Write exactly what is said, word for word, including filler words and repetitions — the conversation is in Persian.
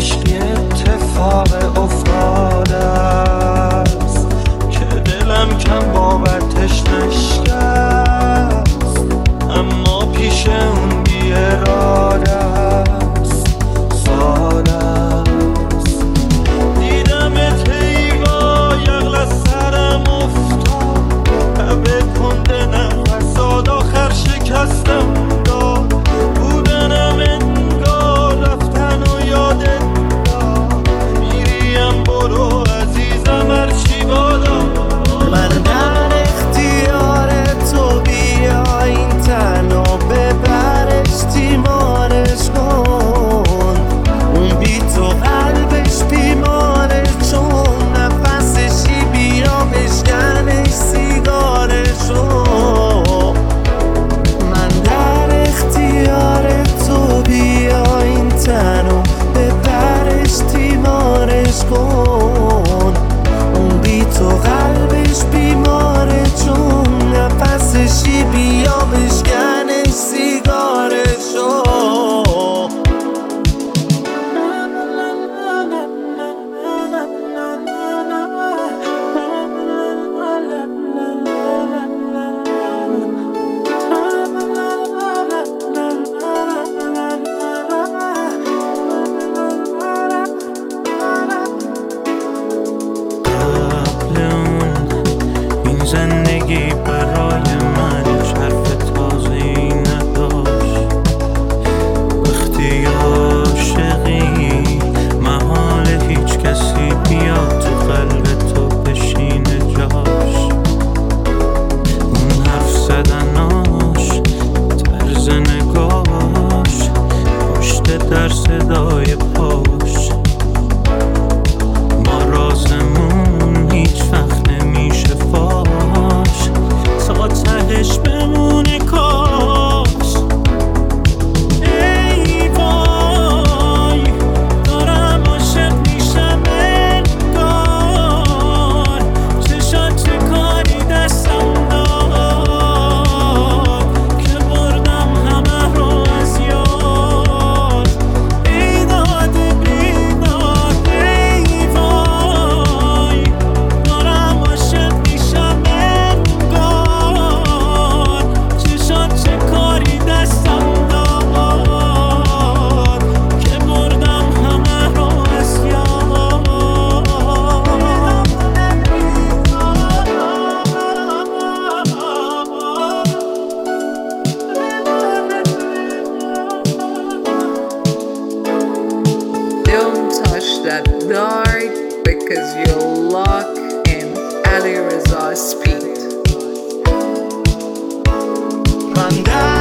عشقی اتفاق افتاده است که دلم کم باورش نشکست، اما پیش اون بی اراده است. سال است دیدمت هیوا یغل از سرم افتاد، لبه کنده نفس آد آخر شکستم داد. بودنم انگار رفتن و یادت داد، میریم برو عزیزم هرچی بادا. من در اختیار تو، بیا این تنو ببرش تیمارش کن. اون بی تو قلبش بیماره، چون نفسشی بیا بشکنش سیگارشو. من در اختیار تو، بیا این تنو ببرش تیمارش کن. اون بی تو قلبش بیماره، چون نفسشی بیا بشکنش سیگارشو. زندگی برای من هیچ حرف تازه‌ای نداشت. وقتی عاشقی محال هیچ کسی بیاد تو قلب تو بشینه جاش. اون حرف زدناش، طرز نگاش، پشت در صدای پاش، ما رازمون هیچ وقت نمیشه فاش. تا تهش بمونه کاش. ای وای دارم عاشق میشم انگار، چشات چه کاری دستم داد که بردم همه رو از یاد. بیداد بیداد ای وای دارم عاشق میشم انگار، چشات چه کاری دستم داد که بردم همه رو از یاد. Don't touch that dark because you'll lock in Ali Reza's speed. من در